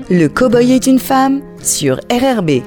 Le cow-boy est une femme sur RRB.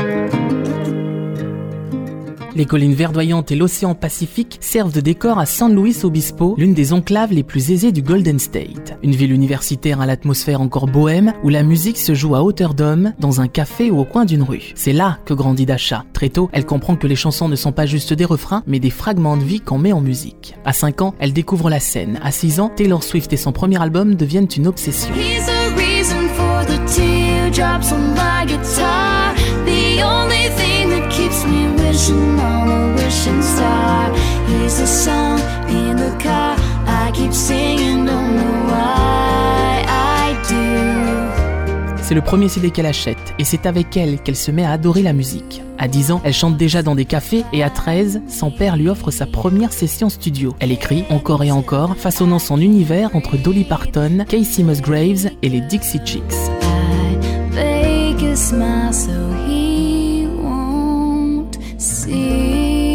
Les collines verdoyantes et l'océan Pacifique servent de décor à San Luis Obispo, l'une des enclaves les plus aisées du Golden State. Une ville universitaire à l'atmosphère encore bohème, où la musique se joue à hauteur d'homme, dans un café ou au coin d'une rue. C'est là que grandit Dasha. Très tôt, elle comprend que les chansons ne sont pas juste des refrains, mais des fragments de vie qu'on met en musique. À 5 ans, elle découvre la scène. À 6 ans, Taylor Swift et son premier album deviennent une obsession. He's the reason for the teardrops on my guitar. The only thing that keeps me wishing on a wishing star. He's the song in the car I keep singing, don't know why I do. C'est le premier CD qu'elle achète, et c'est avec elle qu'elle se met à adorer la musique. À 10 ans, elle chante déjà dans des cafés, et à 13, son père lui offre sa première session studio. Elle écrit encore et encore, façonnant son univers entre Dolly Parton, Casey Musgraves et les Dixie Chicks. I beg a smile so he won't see.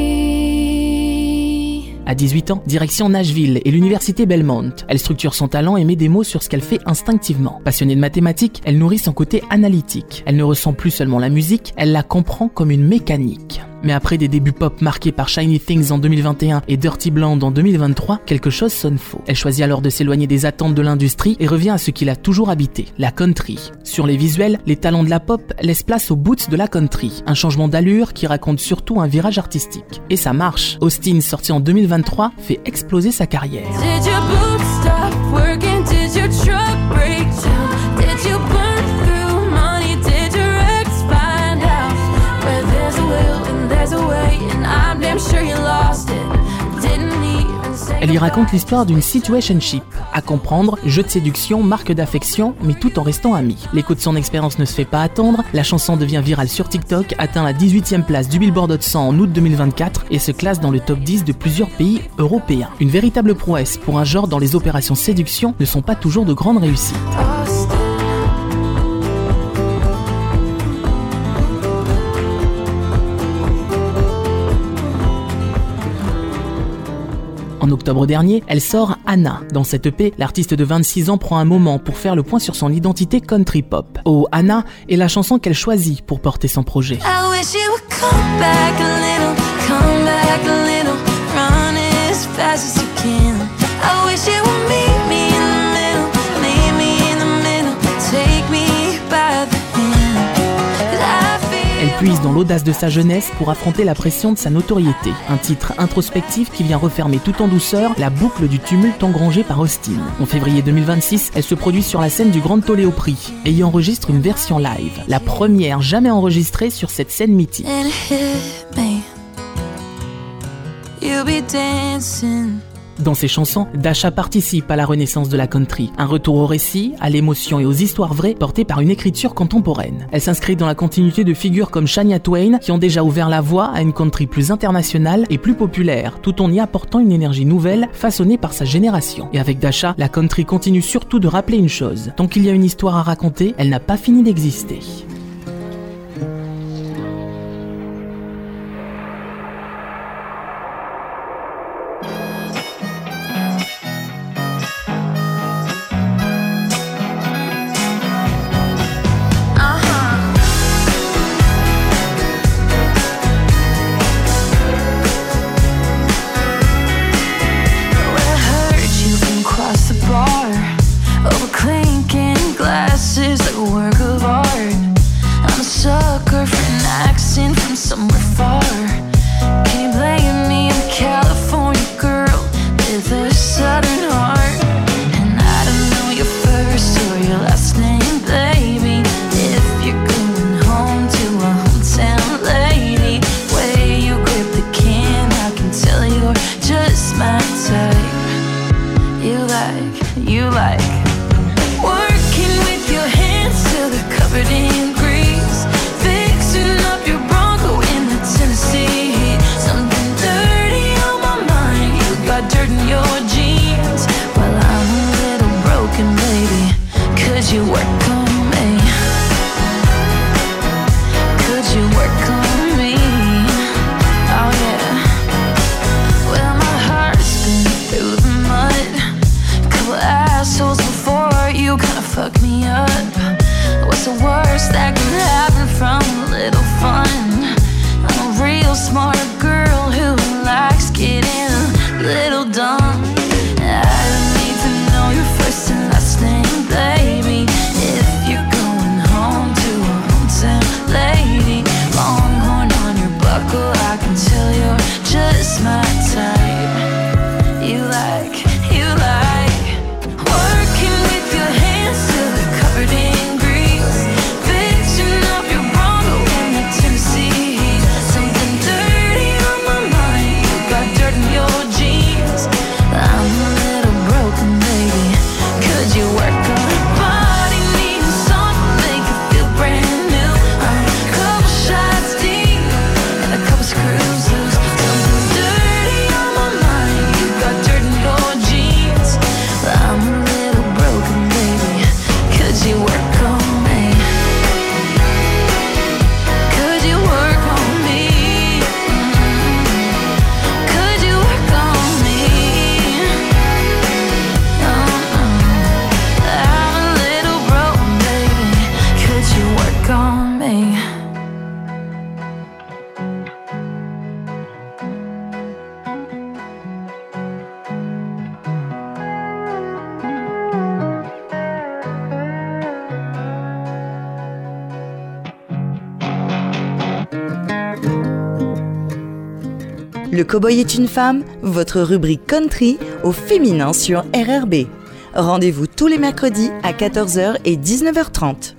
À 18 ans, direction Nashville et l'université Belmont. Elle structure son talent et met des mots sur ce qu'elle fait instinctivement. Passionnée de mathématiques, elle nourrit son côté analytique. Elle ne ressent plus seulement la musique, elle la comprend comme une mécanique. Mais après des débuts pop marqués par Shiny Things en 2021 et Dirty Blonde en 2023, quelque chose sonne faux. Elle choisit alors de s'éloigner des attentes de l'industrie et revient à ce qui l'a toujours habité, la country. Sur les visuels, les talents de la pop laissent place aux boots de la country, un changement d'allure qui raconte surtout un virage artistique. Et ça marche. Austin, sorti en 2023, fait exploser sa carrière. Did your boots stop working? Did your truck break down? Did you burn through money? Did your ex find out? Where there's a will and there's a way, and I'm damn sure you lost it. Didn't even say. Elle y raconte l'histoire d'une situationship. À comprendre, jeu de séduction, marque d'affection, mais tout en restant amis. L'écho de son expérience ne se fait pas attendre, la chanson devient virale sur TikTok, atteint la 18e place du Billboard Hot 100 en août 2024 et se classe dans le top 10 de plusieurs pays européens. Une véritable prouesse pour un genre dont les opérations séduction ne sont pas toujours de grandes réussites. En octobre dernier, elle sort Anna. Dans cette EP, l'artiste de 26 ans prend un moment pour faire le point sur son identité country pop. Oh, Anna est la chanson qu'elle choisit pour porter son projet. I wish you would come back a little, run as fast as you can. I wish you would meet me in the middle, take me by the hand. 'Cause I feel. Elle puise dans l'audace de sa jeunesse pour affronter la pression de sa notoriété. Un titre introspectif qui vient refermer tout en douceur la boucle du tumulte engrangé par Austin. En février 2026, elle se produit sur la scène du Grand Ole Opry et y enregistre une version live, la première jamais enregistrée sur cette scène mythique. And hit me. You'll be dancing. Dans ses chansons, Dasha participe à la renaissance de la country, un retour au récit, à l'émotion et aux histoires vraies portées par une écriture contemporaine. Elle s'inscrit dans la continuité de figures comme Shania Twain qui ont déjà ouvert la voie à une country plus internationale et plus populaire, tout en y apportant une énergie nouvelle façonnée par sa génération. Et avec Dasha, la country continue surtout de rappeler une chose, tant qu'il y a une histoire à raconter, elle n'a pas fini d'exister. You like working with your hands till they're covered in grease, fixing up your Bronco in the Tennessee heat. Something dirty on my mind, you got dirt in your jeans. Well, I'm a little broken, baby. Could you work on me? Could you work on me? Oh yeah. Well, my heart's been through the mud. Assholes before you kinda fucked me up. What's Le Cowboy est une femme, votre rubrique country au féminin sur RRB. Rendez-vous tous les mercredis à 14h et 19h30.